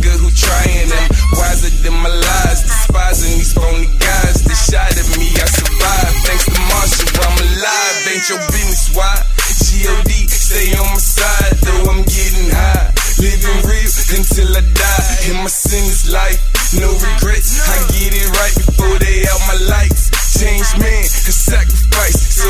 nigga who trying them. Wiser than my lies, despising these phony guys. They shot at me, I survived. Thanks to Marshall, I'm alive. Ain't your business why. G.O.D. stay on my side, though I'm getting high. Living real until I die. And my sin is life, no regret.